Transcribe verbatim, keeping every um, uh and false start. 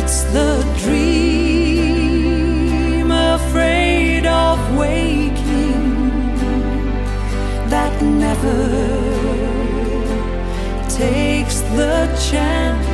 It's the dream afraid of waking that never takes the chance